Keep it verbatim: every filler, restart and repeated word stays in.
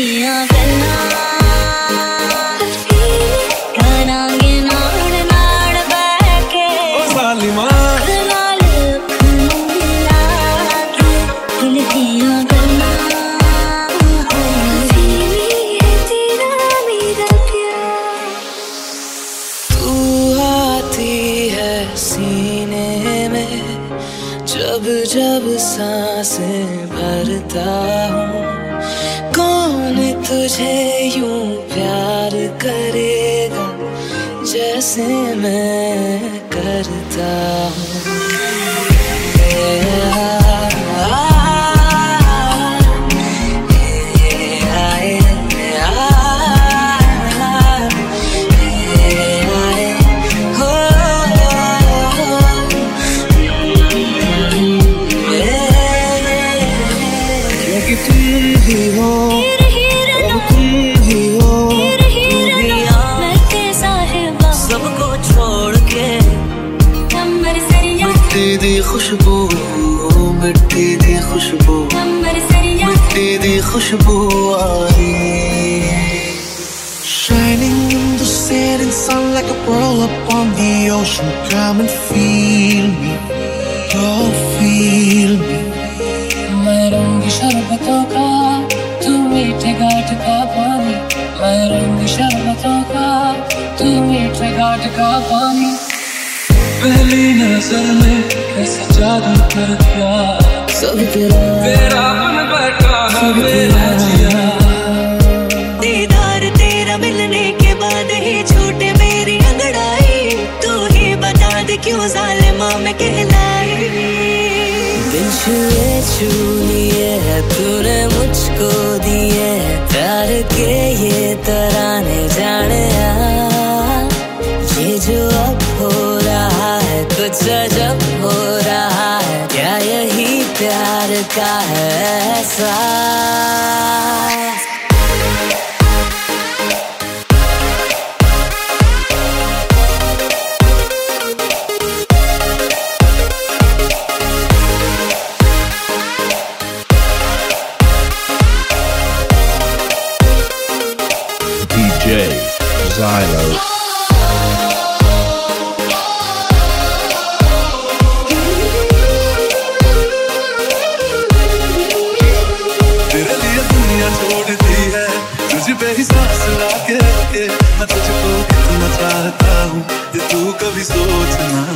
दियां गल्लां करांगे नाड़ नाड़ बैठ के ओ सालिमा नाल अखनूं मिला के दिल दियां गल्लां है तेरा मेरा प्यार। तू आती है सीने में जब जब सांसें भरता हूँ, कौन तुझे यूं प्यार करेगा जैसे मैं करता हूँ। खुशबू मिट्टी दी खुशबू मिट्टी दी खुशबू आई। Shining in the setting sun like a pearl upon the ocean. Come and feel me, oh feel me. मैं रंग शरबतों का तू मीठे घाट का पानी, मैं रंग शरबतों का तू मीठे घाट का पानी। पहली नजर में कैसे जादू कर दिया, सब तेरा तेरा बन बैठा है मेरा जिया। दीदार तेरा मिलने के बाद ही छूटे मेरी अंगड़ाई, तू ही बता दे क्यों जालिमा मैं कहलाई। दिल छुए छू लिए है तूने मुझको दिए प्यार के ये तराने जाने आ। ये जो अब हो रहा है कुछ अजब हो रहा है, क्या यही प्यार का है एहसास। D J Zylo. तुझ पे ही सांस लाके रखे मैं तुझको कितना चाहता हूँ, ये तू कभी सोच ना